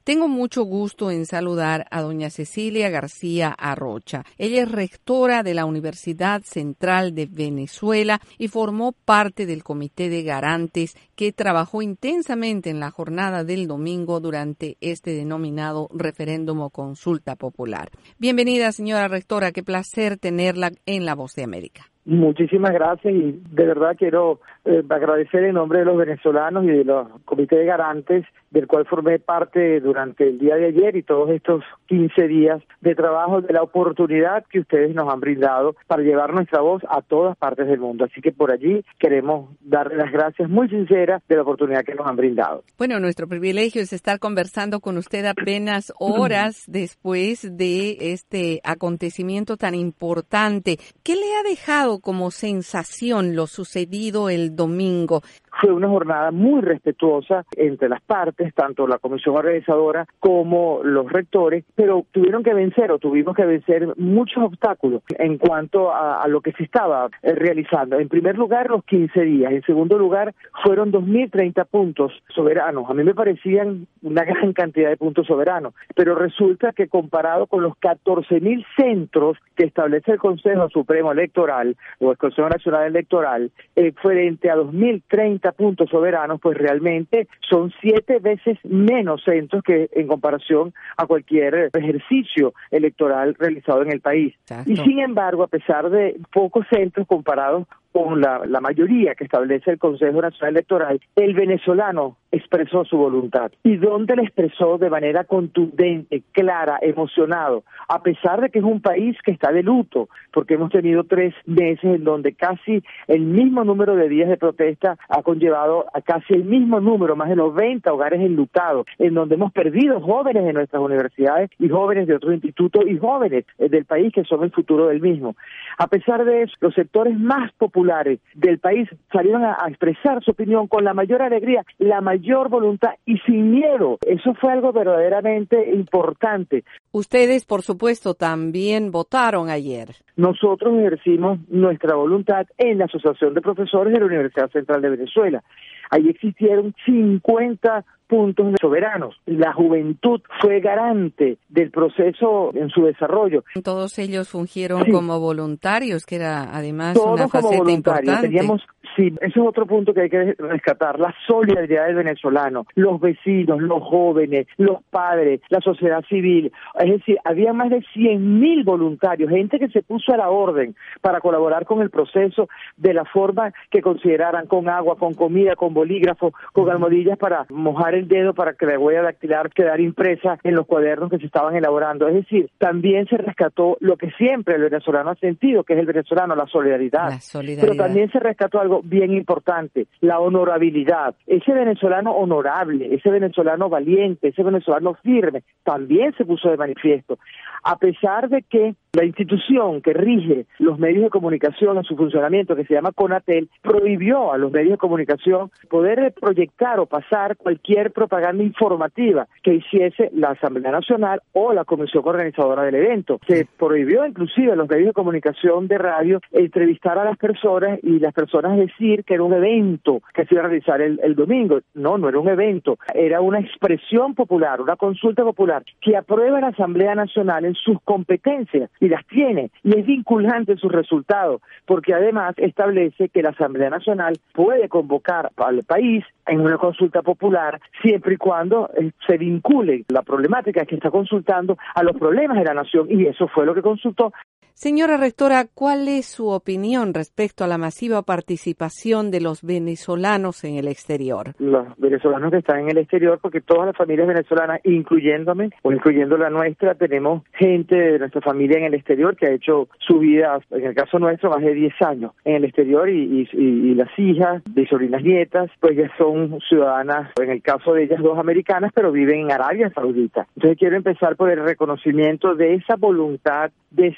Tengo mucho gusto en saludar a doña Cecilia García Arrocha. Ella es rectora de la Universidad Central de Venezuela y formó parte del Comité de Garantes que trabajó intensamente en la jornada del domingo durante este denominado referéndum o consulta popular. Bienvenida, señora rectora. Qué placer tenerla en La Voz de América. Muchísimas gracias y de verdad quiero agradecer en nombre de los venezolanos y de los comités de garantes del cual formé parte durante el día de ayer y todos estos 15 días de trabajo, de la oportunidad que ustedes nos han brindado para llevar nuestra voz a todas partes del mundo. Así que por allí queremos darle las gracias muy sinceras de la oportunidad que nos han brindado. Bueno, nuestro privilegio es estar conversando con usted apenas horas después de este acontecimiento tan importante. ¿Qué le ha dejado como sensación lo sucedido el domingo? Fue una jornada muy respetuosa entre las partes, tanto la comisión organizadora como los rectores, pero tuvimos que vencer muchos obstáculos en cuanto a lo que se estaba realizando. En primer lugar, los 15 días. En segundo lugar, fueron 2.030 puntos soberanos. A mí me parecían una gran cantidad de puntos soberanos, pero resulta que comparado con los 14.000 centros que establece el Consejo Supremo Electoral o el Consejo Nacional Electoral, frente a 2.030 puntos soberanos, pues realmente son 7 veces menos centros que en comparación a cualquier ejercicio electoral realizado en el país. Exacto. Y sin embargo, a pesar de pocos centros comparados con la mayoría que establece el Consejo Nacional Electoral, el venezolano expresó su voluntad. ¿Y dónde la expresó? De manera contundente, clara, emocionado, a pesar de que es un país que está de luto, porque hemos tenido 3 meses en donde casi el mismo número de días de protesta ha conllevado a casi el mismo número, más de 90 hogares enlutados, en donde hemos perdido jóvenes de nuestras universidades y jóvenes de otros institutos y jóvenes del país que son el futuro del mismo. A pesar de eso, los sectores más populares del país salieron a expresar su opinión con la mayor alegría, la mayor voluntad y sin miedo. Eso fue algo verdaderamente importante. Ustedes, por supuesto, también votaron ayer. Nosotros ejercimos nuestra voluntad en la Asociación de Profesores de la Universidad Central de Venezuela. Allí existieron 50 puntos soberanos. La juventud fue garante del proceso en su desarrollo. Todos ellos fungieron como voluntarios, que era además todos una faceta importante. Sí, ese es otro punto que hay que rescatar, la solidaridad del venezolano, los vecinos, los jóvenes, los padres, la sociedad civil. Es decir, había más de 100.000 voluntarios, gente que se puso a la orden para colaborar con el proceso de la forma que consideraran, con agua, con comida, con bolígrafo, con almohadillas para mojar el dedo para que la huella dactilar quedara impresa en los cuadernos que se estaban elaborando. Es decir, también se rescató lo que siempre el venezolano ha sentido, que es el venezolano, la solidaridad. Pero también se rescató algo bien importante, la honorabilidad. Ese venezolano honorable, ese venezolano valiente, ese venezolano firme, también se puso de manifiesto. A pesar de que la institución que rige los medios de comunicación en su funcionamiento, que se llama CONATEL, prohibió a los medios de comunicación poder proyectar o pasar cualquier propaganda informativa que hiciese la Asamblea Nacional o la comisión organizadora del evento. Se prohibió inclusive a los medios de comunicación de radio entrevistar a las personas y las personas decir que era un evento que se iba a realizar el domingo. No era un evento, era una expresión popular, una consulta popular que aprueba la Asamblea Nacional en sus competencias y las tiene, y es vinculante sus resultados, porque además establece que la Asamblea Nacional puede convocar al país en una consulta popular siempre y cuando se vincule la problemática que está consultando a los problemas de la nación, y eso fue lo que consultó. Señora rectora, ¿cuál es su opinión respecto a la masiva participación de los venezolanos en el exterior? Los venezolanos que están en el exterior, porque todas las familias venezolanas, incluyéndome o incluyendo la nuestra, tenemos gente de nuestra familia en el exterior que ha hecho su vida, en el caso nuestro, más de 10 años en el exterior y las hijas, mis sobrinas nietas, pues ya son ciudadanas, en el caso de ellas 2 americanas, pero viven en Arabia Saudita. Entonces quiero empezar por el reconocimiento de esa voluntad, de ese amor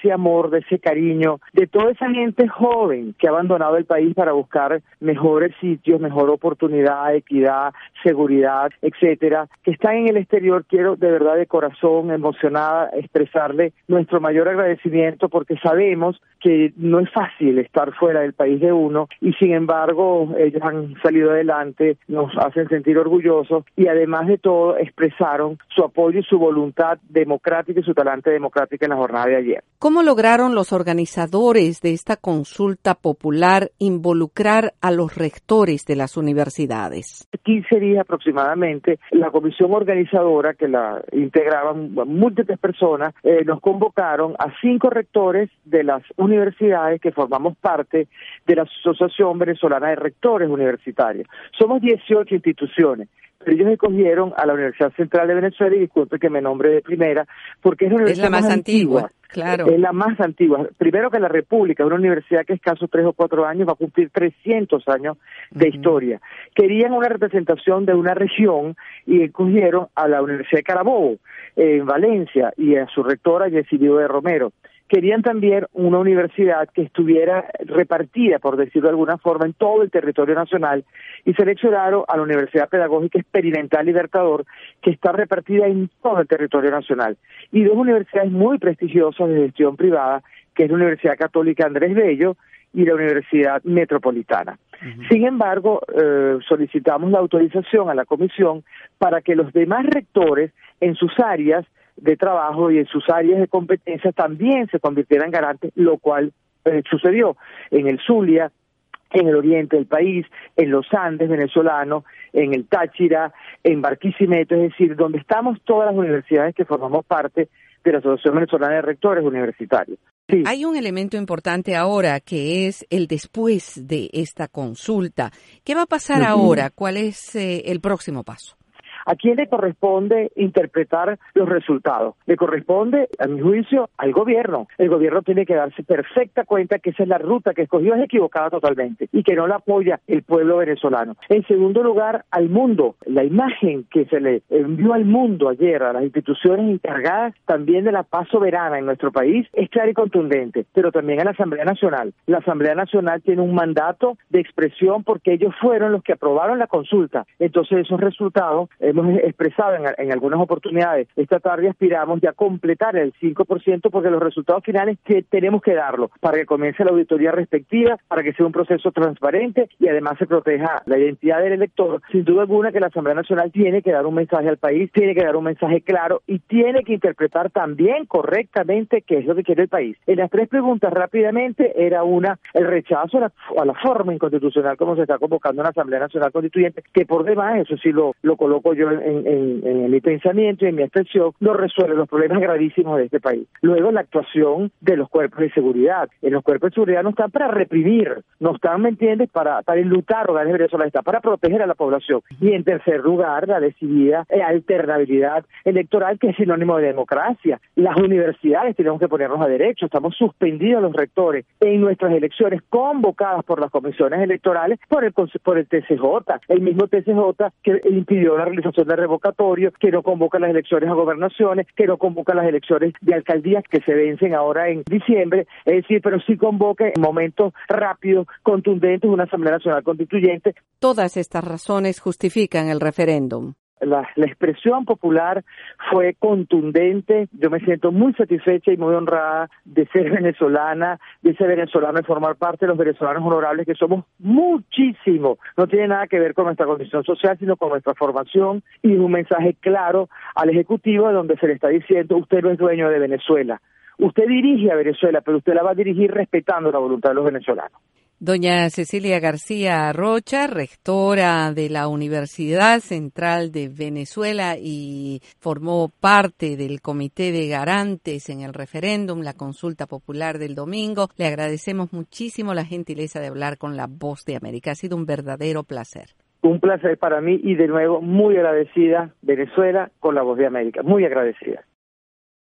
amor, de ese cariño, de toda esa gente joven que ha abandonado el país para buscar mejores sitios, mejor oportunidad, equidad, seguridad, etcétera, que están en el exterior. Quiero de verdad de corazón, emocionada, expresarle nuestro mayor agradecimiento, porque sabemos que no es fácil estar fuera del país de uno, y sin embargo ellos han salido adelante, nos hacen sentir orgullosos, y además de todo expresaron su apoyo y su voluntad democrática y su talante democrática en la jornada de ayer. ¿Cómo lograron los organizadores de esta consulta popular involucrar a los rectores de las universidades? 15 días aproximadamente, la comisión organizadora, que la integraban múltiples personas, nos convocaron a 5 rectores de las universidades que formamos parte de la Asociación Venezolana de Rectores Universitarios. Somos 18 instituciones, pero ellos escogieron a la Universidad Central de Venezuela, y disculpe que me nombre de primera, porque es la universidad más antigua. Claro. Es la más antigua. Primero que la República, es una universidad que escasos 3 o 4 años va a cumplir 300 años de historia. Querían una representación de una región y escogieron a la Universidad de Carabobo, en Valencia, y a su rectora, Yesilido de Romero. Querían también una universidad que estuviera repartida, por decirlo de alguna forma, en todo el territorio nacional, y seleccionaron a la Universidad Pedagógica Experimental Libertador, que está repartida en todo el territorio nacional. Y 2 universidades muy prestigiosas de gestión privada, que es la Universidad Católica Andrés Bello y la Universidad Metropolitana. Sin embargo, solicitamos la autorización a la comisión para que los demás rectores en sus áreas de trabajo y en sus áreas de competencia también se convirtieran garantes, lo cual sucedió en el Zulia, en el oriente del país, en los Andes venezolanos, en el Táchira, en Barquisimeto, es decir, donde estamos todas las universidades que formamos parte de la Asociación Venezolana de Rectores Universitarios. Sí. Hay un elemento importante ahora, que es el después de esta consulta. ¿Qué va a pasar ahora? ¿Cuál es el próximo paso? ¿A quién le corresponde interpretar los resultados? Le corresponde, a mi juicio, al gobierno. El gobierno tiene que darse perfecta cuenta que esa es la ruta que escogió, es equivocada totalmente, y que no la apoya el pueblo venezolano. En segundo lugar, al mundo. La imagen que se le envió al mundo ayer, a las instituciones encargadas también de la paz soberana en nuestro país, es clara y contundente, pero también a la Asamblea Nacional. La Asamblea Nacional tiene un mandato de expresión porque ellos fueron los que aprobaron la consulta. Entonces esos resultados hemos expresado en algunas oportunidades. Esta tarde aspiramos ya a completar el 5%, porque los resultados finales que tenemos que darlos para que comience la auditoría respectiva, para que sea un proceso transparente y además se proteja la identidad del elector. Sin duda alguna que la Asamblea Nacional tiene que dar un mensaje al país, tiene que dar un mensaje claro y tiene que interpretar también correctamente qué es lo que quiere el país. En las 3 preguntas rápidamente era una, el rechazo a la forma inconstitucional como se está convocando una Asamblea Nacional Constituyente, que por demás, eso sí lo coloco yo en mi pensamiento y en mi expresión, no resuelve los problemas gravísimos de este país. Luego, la actuación de los cuerpos de seguridad. Los cuerpos de seguridad no están para reprimir, no están, ¿me entiendes?, para enlutar hogares venezolanos, están para proteger a la población. Y en tercer lugar, la decidida alternabilidad electoral, que es sinónimo de democracia. Las universidades tenemos que ponernos a derecho, estamos suspendidos los rectores en nuestras elecciones convocadas por las comisiones electorales por el TCJ, el mismo TCJ que impidió la realización de revocatorio, que no convoca las elecciones a gobernaciones, que no convoca las elecciones de alcaldías que se vencen ahora en diciembre, es decir, pero sí convoca en momentos rápidos, contundentes, una Asamblea Nacional Constituyente. Todas estas razones justifican el referéndum. La expresión popular fue contundente. Yo me siento muy satisfecha y muy honrada de ser venezolana, de ser venezolano y formar parte de los venezolanos honorables, que somos muchísimos. No tiene nada que ver con nuestra condición social, sino con nuestra formación, y un mensaje claro al Ejecutivo donde se le está diciendo: usted no es dueño de Venezuela. Usted dirige a Venezuela, pero usted la va a dirigir respetando la voluntad de los venezolanos. Doña Cecilia García Rocha, rectora de la Universidad Central de Venezuela y formó parte del Comité de Garantes en el referéndum, la consulta popular del domingo. Le agradecemos muchísimo la gentileza de hablar con La Voz de América. Ha sido un verdadero placer. Un placer para mí y de nuevo muy agradecida, Venezuela, con La Voz de América. Muy agradecida.